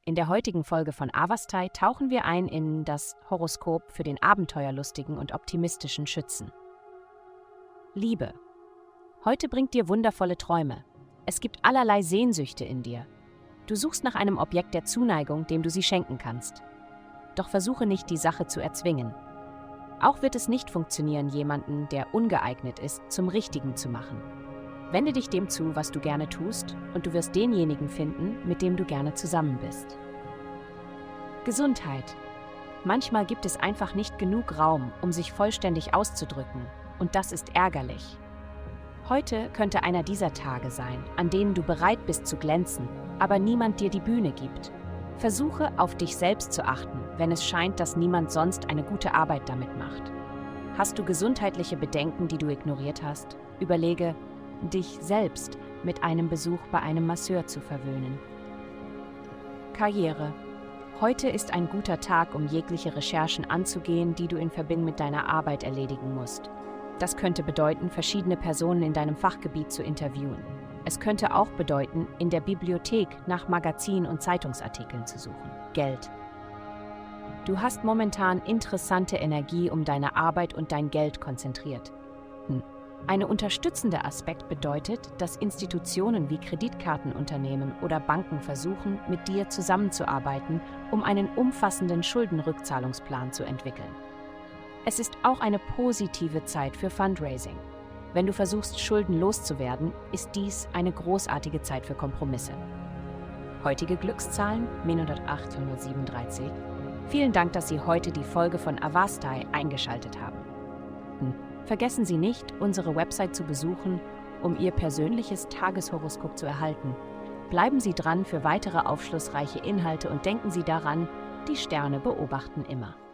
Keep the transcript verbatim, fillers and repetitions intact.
In der heutigen Folge von Avastai tauchen wir ein in das Horoskop für den abenteuerlustigen und optimistischen Schützen. Liebe. Heute bringt dir wundervolle Träume. Es gibt allerlei Sehnsüchte in dir. Du suchst nach einem Objekt der Zuneigung, dem du sie schenken kannst. Doch versuche nicht, die Sache zu erzwingen. Auch wird es nicht funktionieren, jemanden, der ungeeignet ist, zum Richtigen zu machen. Wende dich dem zu, was du gerne tust, und du wirst denjenigen finden, mit dem du gerne zusammen bist. Gesundheit. Manchmal gibt es einfach nicht genug Raum, um sich vollständig auszudrücken, und das ist ärgerlich. Heute könnte einer dieser Tage sein, an denen du bereit bist zu glänzen, aber niemand dir die Bühne gibt. Versuche, auf dich selbst zu achten, wenn es scheint, dass niemand sonst eine gute Arbeit damit macht. Hast du gesundheitliche Bedenken, die du ignoriert hast? Überlege, dich selbst mit einem Besuch bei einem Masseur zu verwöhnen. Karriere. Heute ist ein guter Tag, um jegliche Recherchen anzugehen, die du in Verbindung mit deiner Arbeit erledigen musst. Das könnte bedeuten, verschiedene Personen in deinem Fachgebiet zu interviewen. Es könnte auch bedeuten, in der Bibliothek nach Magazin- und Zeitungsartikeln zu suchen. Geld. Du hast momentan interessante Energie um deine Arbeit und dein Geld konzentriert. Hm. Ein unterstützender Aspekt bedeutet, dass Institutionen wie Kreditkartenunternehmen oder Banken versuchen, mit dir zusammenzuarbeiten, um einen umfassenden Schuldenrückzahlungsplan zu entwickeln. Es ist auch eine positive Zeit für Fundraising. Wenn du versuchst, Schulden loszuwerden, ist dies eine großartige Zeit für Kompromisse. Heutige Glückszahlen hundertacht, hundertsiebenunddreißig. Vielen Dank, dass Sie heute die Folge von Avastai eingeschaltet haben. Hm. Vergessen Sie nicht, unsere Website zu besuchen, um Ihr persönliches Tageshoroskop zu erhalten. Bleiben Sie dran für weitere aufschlussreiche Inhalte und denken Sie daran, die Sterne beobachten immer.